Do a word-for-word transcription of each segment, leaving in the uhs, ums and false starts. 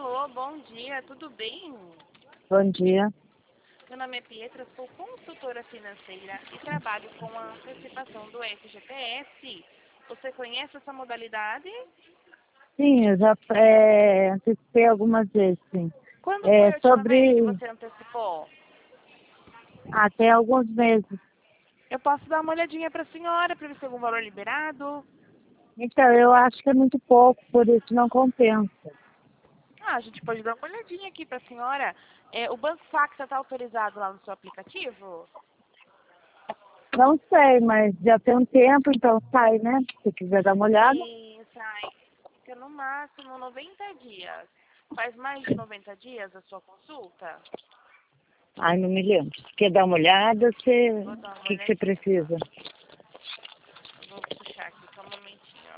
Alô, bom dia, tudo bem? Bom dia. Meu nome é Pietra, sou consultora financeira e trabalho com a antecipação do F G T S. Você conhece essa modalidade? Sim, eu já é, antecipei algumas vezes, sim. Quando foi É, a última vez que sobre você antecipou? até alguns meses. Eu posso dar uma olhadinha para a senhora para ver se tem algum valor liberado? Então, eu acho que é muito pouco, por isso não compensa. Ah, a gente pode dar uma olhadinha aqui para a senhora. É, o Banco Facta está autorizado lá no seu aplicativo? Não sei, mas já tem um tempo, então sai, né? Se quiser dar uma olhada. Sim, sai. Fica no máximo noventa dias. Faz mais de noventa dias a sua consulta? Ai, não me lembro. Quer dar uma olhada? Você... Vou dar O uma que, que você olhadinha. precisa? Eu vou puxar aqui só um momentinho.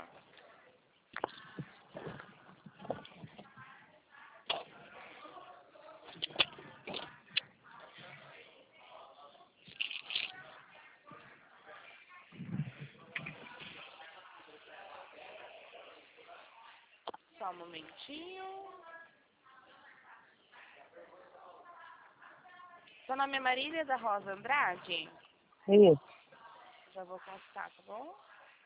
Só um momentinho. Seu nome é Marília da Rosa Andrade? Isso. Já vou constar, tá bom?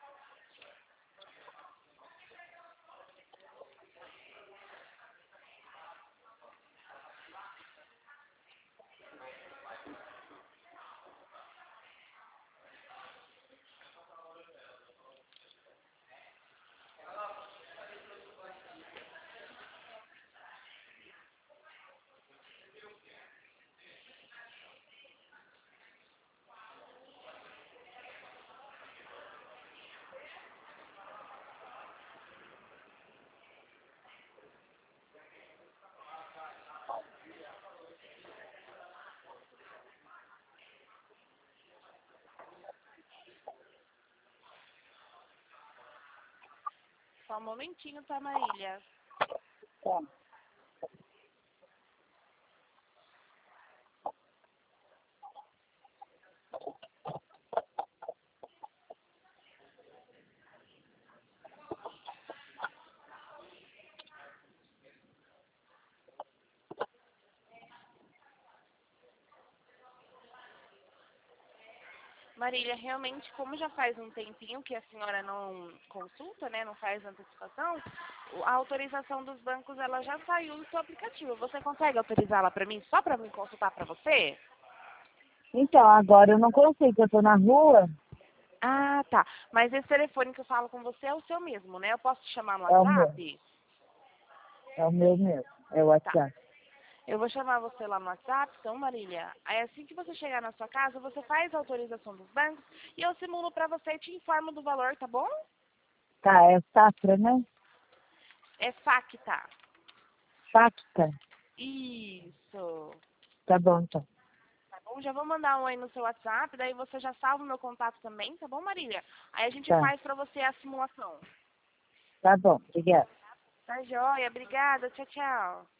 Só um momentinho, tá, Marília? Tá. Marília, realmente, como já faz um tempinho que a senhora não consulta, né, não faz antecipação, a autorização dos bancos ela já saiu do seu aplicativo. Você consegue autorizá-la para mim, só para me consultar para você? Então, agora eu não consigo, eu tô na rua. Ah, tá. Mas esse telefone que eu falo com você é o seu mesmo, né? Eu posso te chamar no É o meu. WhatsApp? É o meu mesmo. É o Tá. WhatsApp. Eu vou chamar você lá no WhatsApp, então, Marília. Aí assim que você chegar na sua casa, você faz a autorização dos bancos e eu simulo para você e te informo do valor, tá bom? Tá, é Safra, né? É Facta. Facta. Isso. Tá bom, então. Tá bom? Já vou mandar um aí no seu WhatsApp, daí você já salva o meu contato também, tá bom, Marília? Aí a gente Tá. faz para você a simulação. Tá bom, obrigada. Tá joia? Obrigada. Tchau, tchau.